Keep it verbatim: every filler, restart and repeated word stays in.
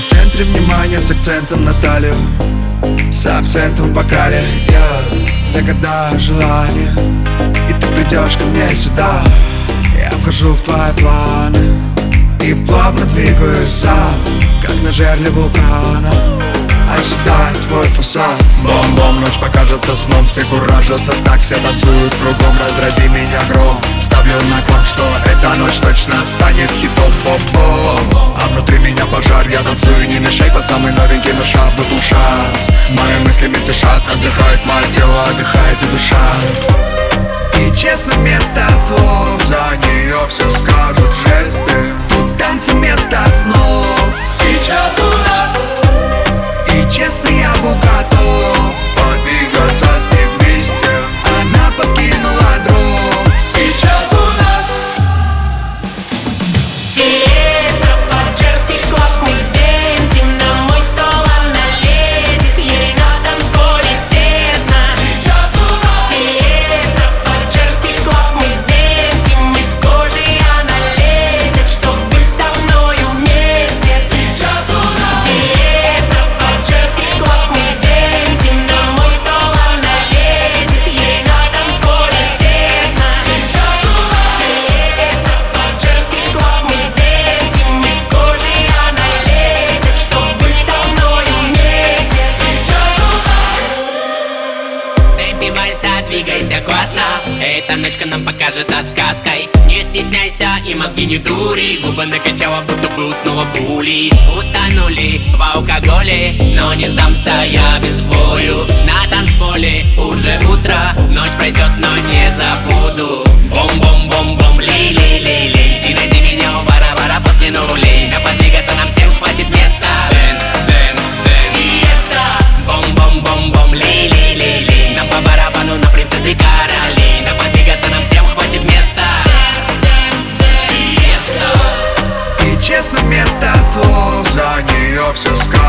в центре внимания, с акцентом на талию, с акцентом в вокале. Я загадаю желание, и ты придешь ко мне сюда. Я вхожу в твои планы и плавно двигаюсь сам, как на жерле вулкана. Оседает твой фасад. Бом-бом, ночь покажется сном, все куражатся, так все танцуют кругом. Разрази меня гром, ставлю на кон, что эта ночь точно станет хитом. Бом-бом, а внутри меня пожар, я танцую, не мешай, под самый новенький но шаг выпал шанс. Мои мысли мельтешат, отдыхает мое тело, отдыхает и душа. И честно, вместо слов За нее все скажут жесты. тут танцы вместо снов. Сейчас у нас И честно, я был готов подвигаться с ним вместе. Она подкинула дров. Сейчас у нас Фиеста, по Джерси Клаб мы дэнсим. На мой стол она лезет, ей на танцполе тесно. Сейчас у нас Фиеста, по Джерси Клаб мы дэнсим. Из кожи она лезет, чтоб быть со мною вместе. Сейчас у нас Фиеста, по Джерси Клаб мы дэнсим. На мой стол она лезет, ей на танцполе тесно. Сейчас у нас Фиеста, по Джерси Клаб мы дэнсим. Из кожи она лезет, чтоб быть со мною вместе. Сейчас у В темпе вальса двигайся классно. Эта ночка нам покажется сказкой. Не стесняйся и мозги не дури. Губы накачала, будто бы уснула пулей. Утонули в алкоголе, но не сдамся я без бою. На танцполе уже утро, ночь пройдет, но не забуду. Бом-бом-бом-бом, ли-ли-ли-ли. Ты найди меня у бара-бара после нулей. На подвигаться нам всем хватит места. Дэнс, дэнс, дэнс. Фиеста. Бом-бом-бом-бом, ли-ли-ли-ли. Нам по барабану на принцессы королей. На подвигаться нам всем хватит места. Дэнс, дэнс, дэнс. Фиеста. И честно, вместо слов За нее все скажут.